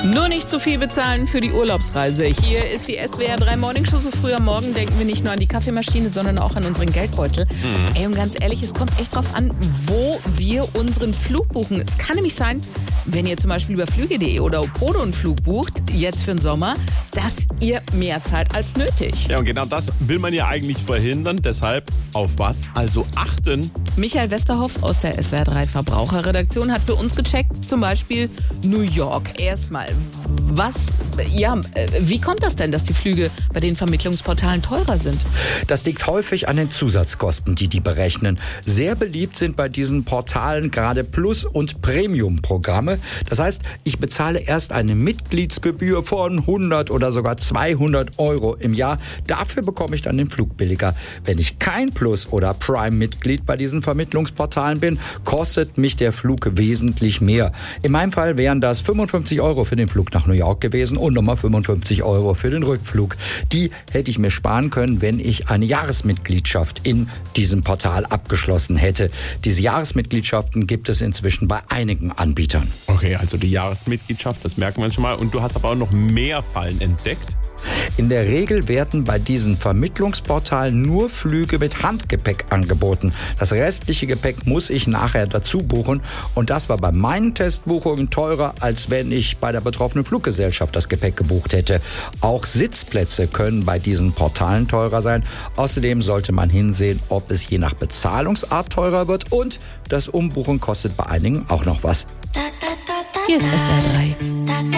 Nur nicht zu viel bezahlen für die Urlaubsreise. Hier ist die SWR 3 Morning Show. So früh am Morgen denken wir nicht nur an die Kaffeemaschine, sondern auch an unseren Geldbeutel. Ey, und ganz ehrlich, es kommt echt drauf an, wo wir unseren Flug buchen. Es kann nämlich sein, wenn ihr zum Beispiel über Flüge.de oder Opodo einen Flug bucht, jetzt für den Sommer, dass ihr mehr zahlt als nötig. Ja, und genau das will man ja eigentlich verhindern. Deshalb auf was also achten? Michael Westerhoff aus der SWR 3 Verbraucherredaktion hat für uns gecheckt, zum Beispiel New York. Erstmal, wie kommt das denn, dass die Flüge bei den Vermittlungsportalen teurer sind? Das liegt häufig an den Zusatzkosten, die berechnen. Sehr beliebt sind bei diesen Portalen gerade Plus- und Premium-Programme. Das heißt, ich bezahle erst eine Mitgliedsgebühr von 100 oder sogar 200 Euro im Jahr. Dafür bekomme ich dann den Flug billiger. Wenn ich kein Plus- oder Prime-Mitglied bei diesen Vermittlungsportalen bin, kostet mich der Flug wesentlich mehr. In meinem Fall wären das 55 Euro für den Flug nach New York gewesen und nochmal 55 Euro für den Rückflug. Die hätte ich mir sparen können, wenn ich eine Jahresmitgliedschaft in diesem Portal abgeschlossen hätte. Diese Jahresmitgliedschaften gibt es inzwischen bei einigen Anbietern. Okay, also die Jahresmitgliedschaft, das merken wir schon mal. Und du hast aber auch noch mehr Fallen entdeckt. In der Regel werden bei diesen Vermittlungsportalen nur Flüge mit Handgepäck angeboten. Das restliche Gepäck muss ich nachher dazu buchen. Und das war bei meinen Testbuchungen teurer, als wenn ich bei der betroffenen Fluggesellschaft das Gepäck gebucht hätte. Auch Sitzplätze können bei diesen Portalen teurer sein. Außerdem sollte man hinsehen, ob es je nach Bezahlungsart teurer wird. Und das Umbuchen kostet bei einigen auch noch was. Hier ist SWR 3.